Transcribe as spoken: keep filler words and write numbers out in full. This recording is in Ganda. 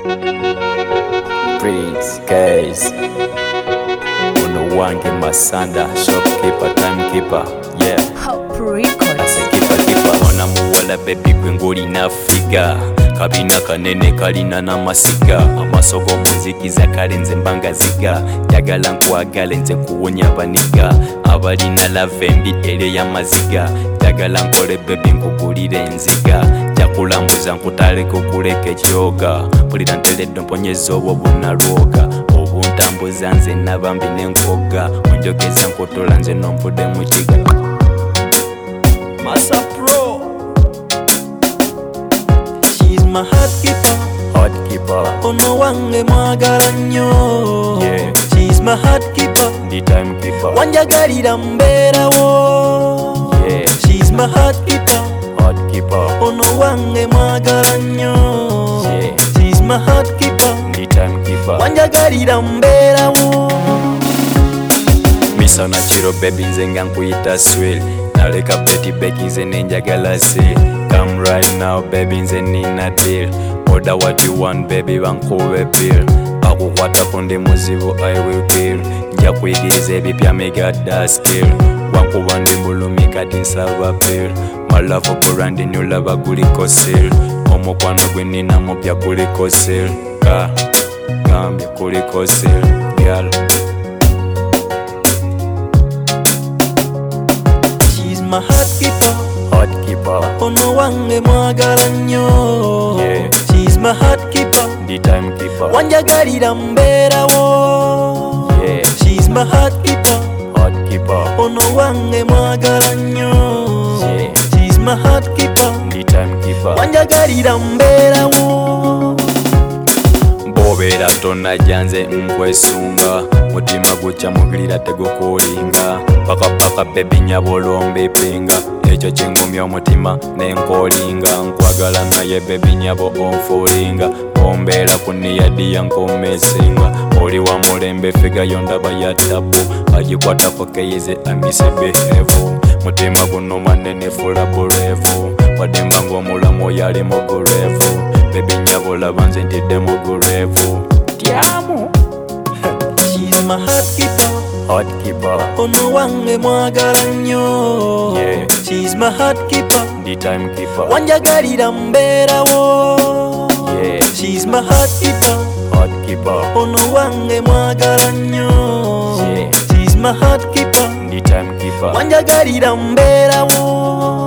Prince, guys. Uno wange Masanda, shopkeeper, timekeeper, yeah. Hope Records. Ase keeper, keeper. Ona muwala baby gwe ng'olina figa. Kabina kanene kalina n'amasiga. Amasogo muzikiza kale nze mbanga ziga. Njagala nkwagala nze kuwonya baniga. Abalina love embi ere y'amaziga. Njagala nkole baby nkugulire enziga. Njakulambuza nkutaleko kuleka ekyoga. Mpulira nteredde mponyeza obwo bunnalwoga. Obuntambuza nze nabambi n'enkoga. Onjogeza nkotola nze nomvudde mu kiga. Massa Pro. She's my heart keeper. Heart keeper. Ono wange mwagala nnyo. Yeah. She's my heart keeper. The timekeeper. Wanjagalira mbeerawo. Yeah. She's my heart keeper. Heart keeper. Ono wange mwagala nnyo. Yeah. She's my heart keeper. The timekeeper. Wanjagalira mbeerawo. Misana chiro baby nze nga nkuyita swell. Naleka petty beki nze nenjagala si. Come right now baby nze nina deal. Order what you want baby bankube bill. Akukwatako ndi muzibu I will kill. Nja kuyigiriza ebipya megada skill. Wankuba ndi mbulumi kati nsaba bill. My love for Randy nyulaba guliko seal. Omukwano gwe nina mupya guliko seal. Ka gambye guliko seal. Girl. My heart keeper. Heart keeper. Ono wange mwagala nnyo. Yeah. She's my heart keeper. The timekeeper. Wanjagalira mbeerawo. Yeah. She's my heart keeper. Heart keeper. Ono wange mwagala nnyo. Yeah. She's my heart keeper. The timekeeper. Wanjagalira mbeerawo. Bobeera tonajja nze nkwesunga. Mutima gukyamukirira tegukulinga. Paka paka baby nyabolomba epinga. Ekyo kingumya omutima nenkolinga. Nkwagala naye baby nyabo onfulinga. Ombeera ku niyadi yankomesinga. Oli wa mulembe figa yondaba ya tabu. Agikwatako keyize amise behevu. Mutima guno manene fula burevu. Wademba ng'omulamu yali mugurevu. Baby nyabolaba nze ntidde mugurevu. Tyamu. She's my heart keeper. Heart keeper. Ono wange mwagala nnyo. Yeah. She's my heart keeper. The timekeeper. Wanjagalira mbeerawo. Yeah. She's my heart keeper. Heart keeper. Ono wange mwagala nnyo. Yeah. She's my heart keeper. The timekeeper. Wanjagalira mbeerawo.